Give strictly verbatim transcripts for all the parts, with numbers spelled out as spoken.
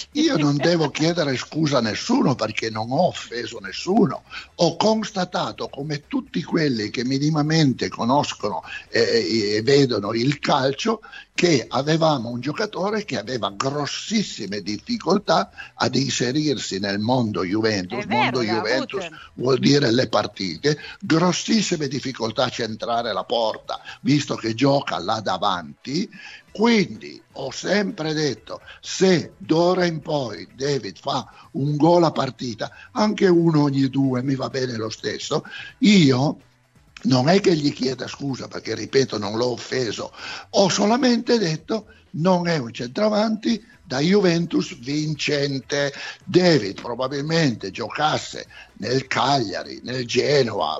io non devo chiedere scusa a nessuno perché non ho offeso nessuno. Ho constatato come tutti quelli che minimamente conoscono e, e vedono il calcio che avevamo un giocatore che aveva grossissime difficoltà ad inserirsi nel mondo Juventus. È vero, mondo le ha Juventus avute. vuol dire le partite, grossissime difficoltà a centrare la porta, visto che gioca là davanti. Quindi ho sempre detto, se d'ora in poi David fa un gol a partita, anche uno ogni due mi va bene lo stesso, io non è che gli chieda scusa perché, ripeto, non l'ho offeso, ho solamente detto non è un centravanti da Juventus vincente. David probabilmente giocasse nel Cagliari, nel Genoa,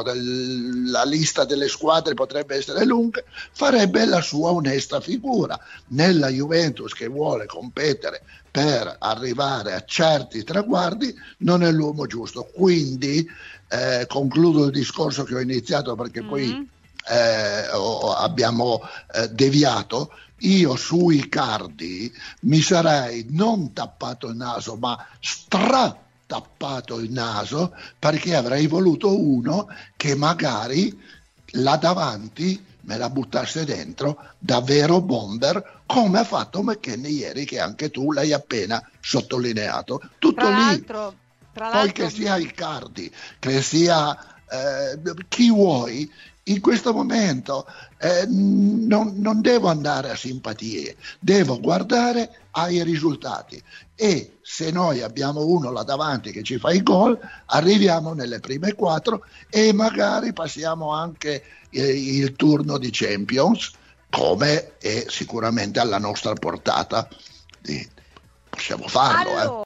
la lista delle squadre potrebbe essere lunga, farebbe la sua onesta figura. Nella Juventus, che vuole competere per arrivare a certi traguardi, non è l'uomo giusto. Quindi eh, concludo il discorso che ho iniziato perché mm-hmm. poi eh, oh, abbiamo eh, deviato. Io sui Icardi mi sarei non tappato il naso ma stra tappato il naso, perché avrei voluto uno che magari là davanti me la buttasse dentro davvero bomber, come ha fatto McKennie ieri, che anche tu l'hai appena sottolineato. Tutto tra lì. L'altro, tra Poi l'altro... che sia Icardi, che sia eh, chi vuoi, in questo momento eh, non, non devo andare a simpatie, devo guardare ai risultati, e se noi abbiamo uno là davanti che ci fa i gol, arriviamo nelle prime quattro e magari passiamo anche eh, il turno di Champions, come è sicuramente alla nostra portata. Possiamo farlo, allora... eh.